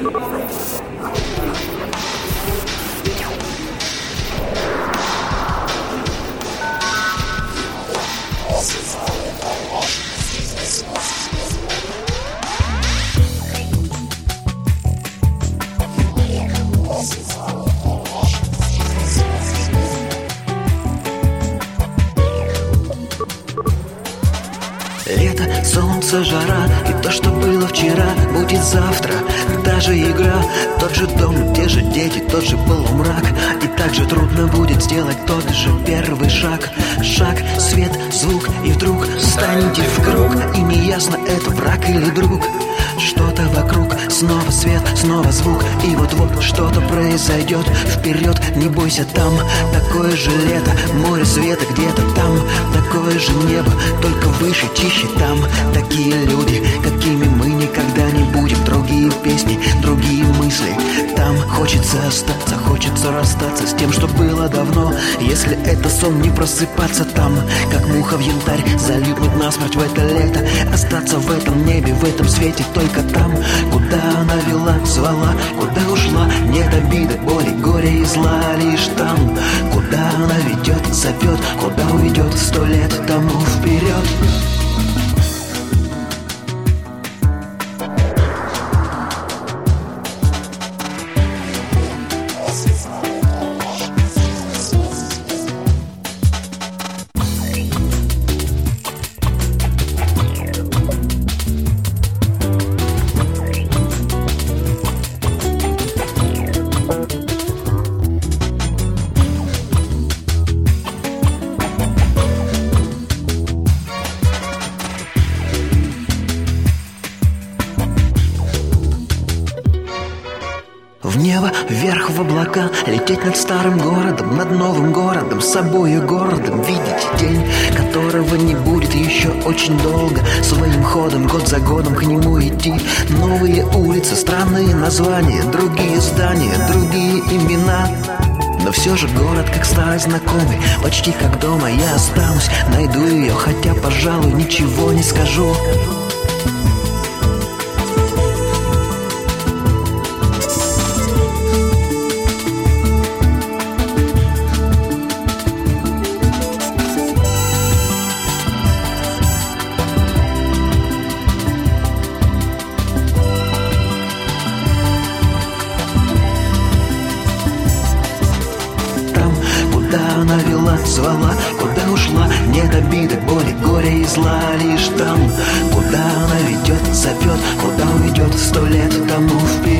Лето, солнце, жара, и то, что было вчера, будет завтра. Та же игра, тот же дом, те же дети, тот же полумрак. И так же трудно будет сделать тот же первый шаг. Шаг, свет, звук, и вдруг станете в круг. И неясно, это враг или друг. Что-то вокруг, снова свет, снова звук. И вот-вот что-то произойдет. Вперед, не бойся, там такое же лето, море света где-то там. Такое же небо, только выше, чище там. Такие люди, какими мы никогда не будем. Другие песни, другие мысли. Там хочется остаться, хочется расстаться с тем, что было давно. Если это сон, не просыпаться там, как муха в янтарь, залипнуть насмерть в это лето. Остаться в этом небе, в этом свете, только там, куда она вела, звала, куда ушла. Нет обиды, боли, горя и зла, лишь там, куда она ведет, зовет, куда уведет 100 лет тому вперед. В небо, вверх в облака, лететь над старым городом, над новым городом, с собою городом, видеть день, которого не будет еще очень долго. Своим ходом, год за годом к нему идти. Новые улицы, странные названия, другие здания, другие имена. Но все же город как старый знакомый, почти как дома я останусь. Найду ее, хотя, пожалуй, ничего не скажу. Куда она вела, звала, куда ушла. Нет обиды, боли, горя и зла, лишь там, куда она ведет, зовет, куда уведет 100 лет тому вперед.